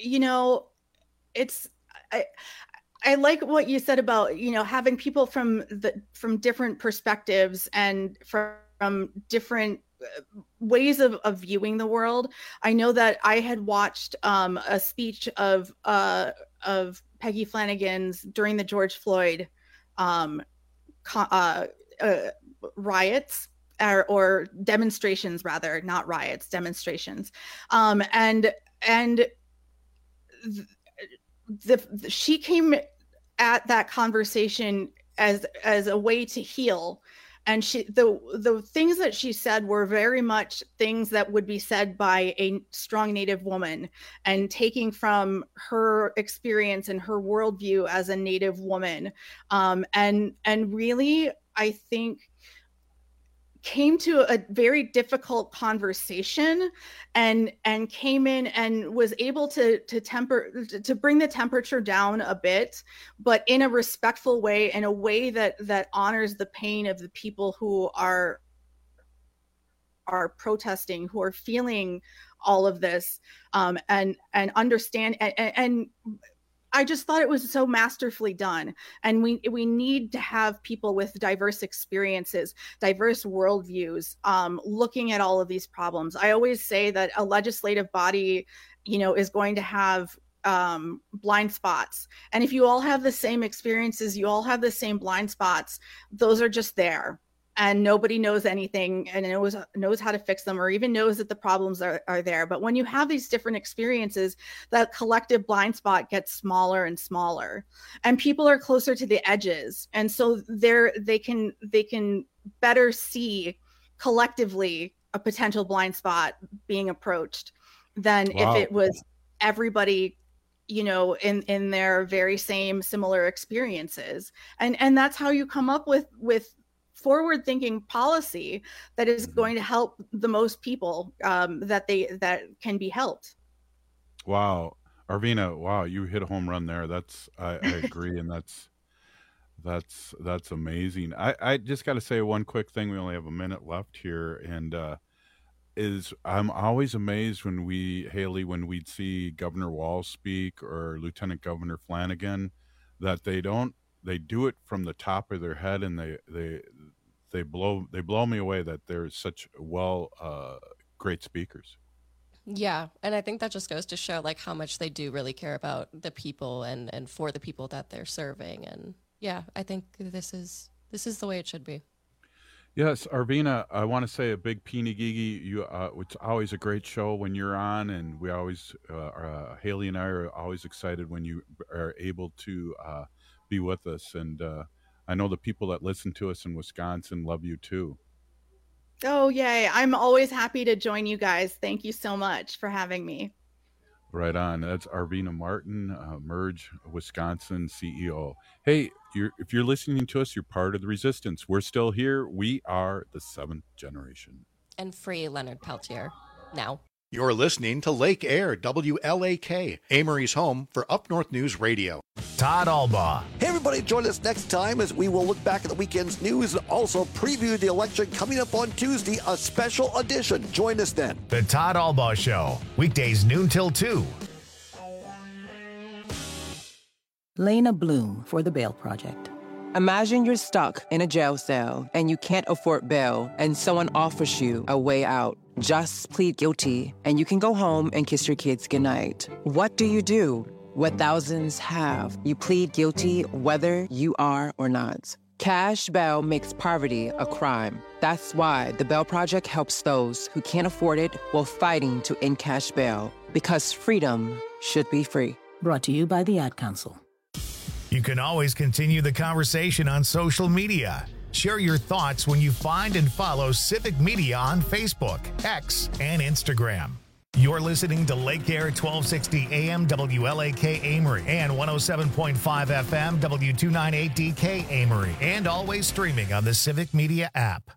I like what you said about, having people from different perspectives and from different ways of viewing the world. I know that I had watched a speech of Peggy Flanagan's during the George Floyd riots, or demonstrations, rather, not riots, demonstrations. She came at that conversation as a way to heal. And the things that she said were very much things that would be said by a strong Native woman, and taking from her experience and her worldview as a Native woman. And really, I think, came to a very difficult conversation and came in and was able to bring the temperature down a bit, but in a respectful way, in a way that honors the pain of the people who are protesting, who are feeling all of this, and understand. And I just thought it was so masterfully done. And we need to have people with diverse experiences, diverse worldviews, looking at all of these problems. I always say that a legislative body, is going to have blind spots. And if you all have the same experiences, you all have the same blind spots, those are just there. And nobody knows anything and knows how to fix them, or even knows that the problems are there. But when you have these different experiences, that collective blind spot gets smaller and smaller, and people are closer to the edges. And so they can better see collectively a potential blind spot being approached than if it was everybody, in their very same similar experiences. And that's how you come up with forward-thinking policy that is going to help the most people that can be helped. Wow, Arvina, wow, you hit a home run there. I agree, and that's amazing. I just got to say one quick thing. We only have a minute left here, and I'm always amazed when we'd see Governor Walz speak or Lieutenant Governor Flanagan, that they do it from the top of their head, and they blow me away that they're such great speakers. Yeah, and I think that just goes to show like how much they do really care about the people and for the people that they're serving. And yeah, I think this is the way it should be. Yes, Arvina, I want to say a big Peenigigi. It's always a great show when you're on, and we always Haley and I are always excited when you are able to be with us. And I know the people that listen to us in Wisconsin love you too. Oh, yay. I'm always happy to join you guys. Thank you so much for having me. Right on. That's Arvina Martin, Merge Wisconsin CEO. Hey, if you're listening to us, you're part of the resistance. We're still here. We are the seventh generation. And free Leonard Peltier now. You're listening to Lake Air, WLAK, Amory's home for Up North News Radio. Todd Albaugh. Hey, everybody, join us next time as we will look back at the weekend's news and also preview the election coming up on Tuesday, a special edition. Join us then. The Todd Albaugh Show, weekdays noon till 2. Lena Bloom for the Bail Project. Imagine you're stuck in a jail cell and you can't afford bail and someone offers you a way out. Just plead guilty and you can go home and kiss your kids goodnight. What do you do? What thousands have. You plead guilty whether you are or not. Cash bail makes poverty a crime. That's why the Bail Project helps those who can't afford it while fighting to end cash bail. Because freedom should be free. Brought to you by the Ad Council. You can always continue the conversation on social media. Share your thoughts when you find and follow Civic Media on Facebook, X, and Instagram. You're listening to Lake Air 1260 AM WLAK Amory and 107.5 FM W298DK Amory, and always streaming on the Civic Media app.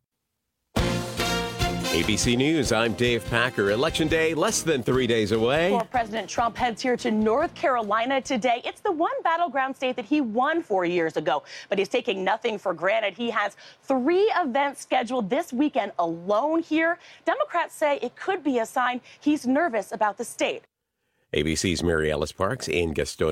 ABC News, I'm Dave Packer. Election Day less than 3 days away. Former President Trump heads here to North Carolina today. It's the one battleground state that he won 4 years ago, but he's taking nothing for granted. He has 3 events scheduled this weekend alone here. Democrats say it could be a sign he's nervous about the state. ABC's Mary Ellis Parks in Gastonia.